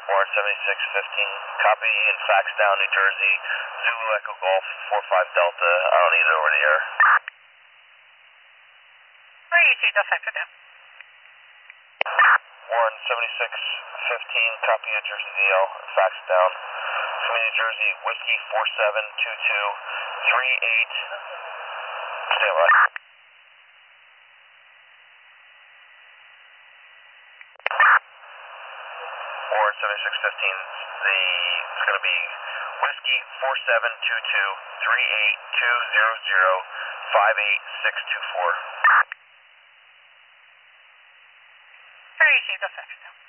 Warren 7615, copy and fax down New Jersey, Zulu Echo Golf 45 Delta. I don't need it over the air. Where you see the sector down? Warren 7615, copy of Jersey DL, fax down. New Jersey, Whiskey 472238. Stand by. Warren 7615, it's going to be Whiskey 47223820058624. Where you see the sector down?